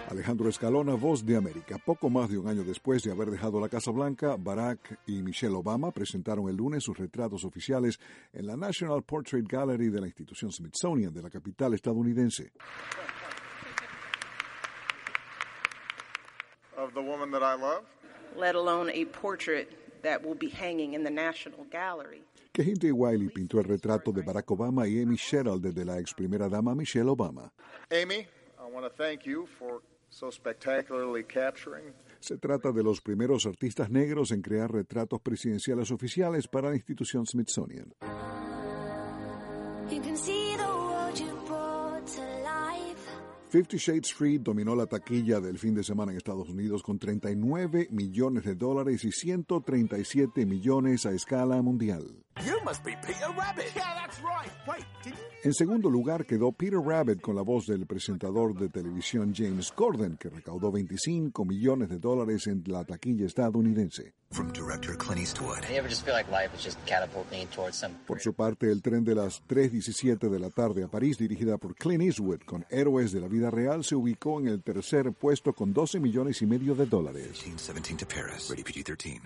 Alejandro Escalona, Voz de América. Poco más de un año después de haber dejado la Casa Blanca, Barack y Michelle Obama presentaron el lunes sus retratos oficiales en la National Portrait Gallery de la institución Smithsonian de la capital estadounidense. Of the woman that I love. Let alone a portrait that will be hanging in the National Gallery. Kehinde Wiley pintó el retrato de Barack Obama y Amy Sherald desde la ex primera dama Michelle Obama. Amy, I want to thank you for so spectacularly capturing. Se trata de los primeros artistas negros en crear retratos presidenciales oficiales para la institución Smithsonian. You can see the world you brought to life. 50 Shades Freed dominó la taquilla del fin de semana en Estados Unidos con $39 millones y 137 millones a escala mundial. You must be Peter Rabbit. Yeah, that's right. Wait, didn't you? En segundo lugar quedó Peter Rabbit con la voz del presentador de televisión James Corden, que recaudó $25 millones en la taquilla estadounidense. From director Clint Eastwood. You ever just feel like life is just catapulting towards some... Por su parte, El tren de las 3:17 de la tarde a París, dirigida por Clint Eastwood con Héroes de la vida real, se ubicó en el tercer puesto con $12 millones. 17 to Paris. Rated PG-13.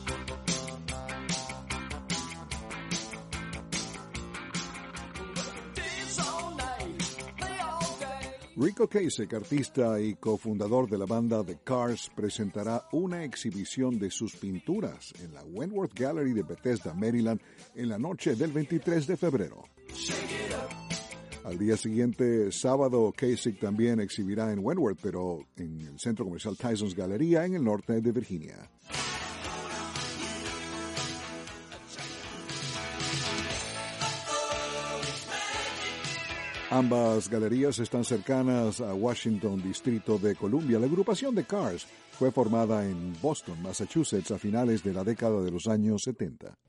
Rico Ocasek, artista y cofundador de la banda The Cars, presentará una exhibición de sus pinturas en la Wentworth Gallery de Bethesda, Maryland, en la noche del 23 de febrero. Al día siguiente, sábado, Ocasek también exhibirá en Wentworth, pero en el centro comercial Tyson's Galleria, en el norte de Virginia. Ambas galerías están cercanas a Washington, Distrito de Columbia. La agrupación de Cars fue formada en Boston, Massachusetts, a finales de la década de los años 70.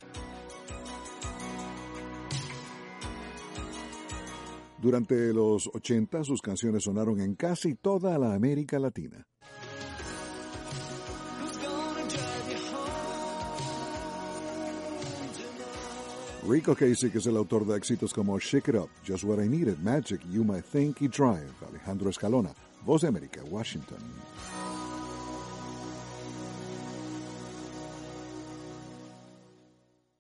Durante los 80, sus canciones sonaron en casi toda la América Latina. Rico Ocasek es el autor de éxitos como Shake It Up, Just What I Needed, Magic, You Might Think y Drive. Alejandro Escalona, Voz de América, Washington.